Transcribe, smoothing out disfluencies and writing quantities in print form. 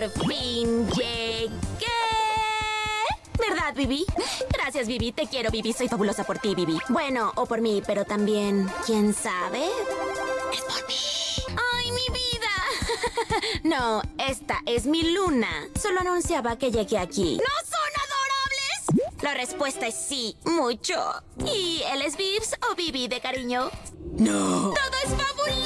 Por fin llegué. ¿Verdad, Bibi? Gracias, Bibi. Te quiero, Bibi. Soy fabulosa por ti, Bibi. Bueno, o por mí, pero también, ¿quién sabe? Es por mí. ¡Ay, mi vida! No, esta es mi luna. Solo anunciaba que llegué aquí. ¿No son adorables? La respuesta es sí, mucho. ¿Y él es Bibs o Bibi de cariño? No. ¡Todo es fabuloso!